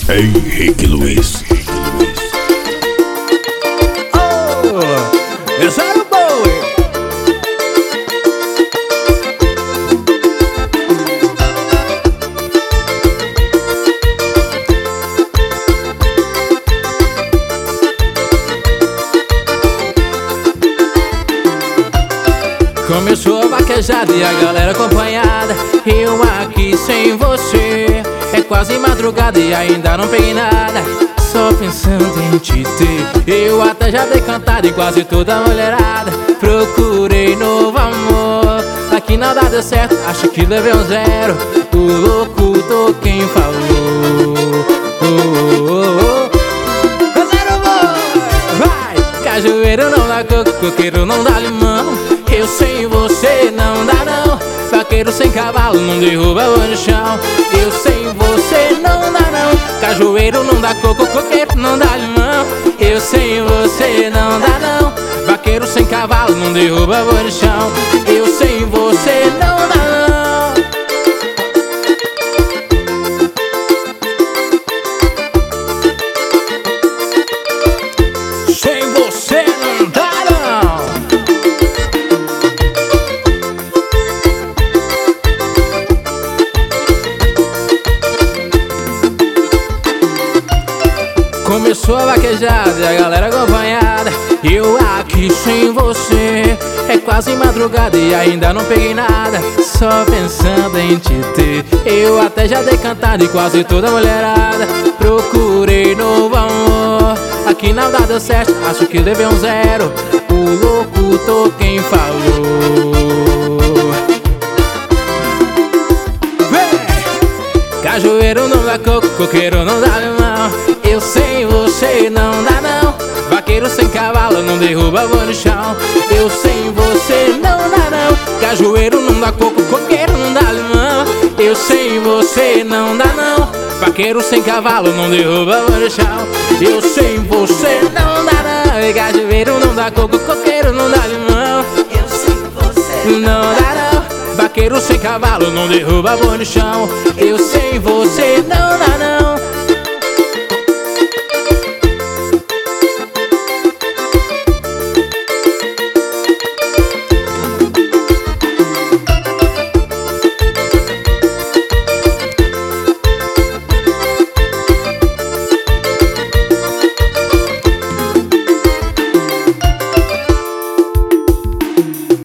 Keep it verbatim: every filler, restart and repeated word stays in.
Henrique Luiz. Oh, esse era o boi. Começou a vaquejada e a galera acompanhada, eu aqui sem você. É quase madrugada e ainda não peguei nada, só pensando em te ter. Eu até já dei cantada em quase toda a mulherada, procurei novo amor. Aqui nada deu certo, acho que levei um zero. O locutor quem falou. Oh, oh, oh, oh. Zero boi! Vai! Cajueiro não dá coco, coqueiro não dá limão. Eu sem você não dá não. Vaqueiro sem cavalo não derruba o no chão. Eu sem você não dá não. Cajueiro não dá coco, coqueiro não dá limão. Eu sem você não dá não. Vaqueiro sem cavalo não derruba o no chão. Eu sem você não dá não. Sem você não dá não. Começou a vaquejada e a galera acompanhada, eu aqui sem você. É quase madrugada e ainda não peguei nada, só pensando em te ter. Eu até já dei cantada e quase toda a mulherada, procurei novo amor. Aqui nada deu certo, acho que levei um zero. O locutor quem falou. Vem! Cajueiro não dá coco, coqueiro não dá limão. Eu sem você não dá não. Vaqueiro sem cavalo não derruba voo no chão. Eu sem você não dá não. Cajueiro não dá coco, coqueiro não dá limão. Eu sem você não dá não. Vaqueiro sem cavalo não derruba voo no chão. Eu sem você não dá não. Cajueiro não dá coco, coqueiro não dá limão. Eu sem você não dá não. Vaqueiro sem cavalo não derruba voo no chão. Eu sem você não dá não.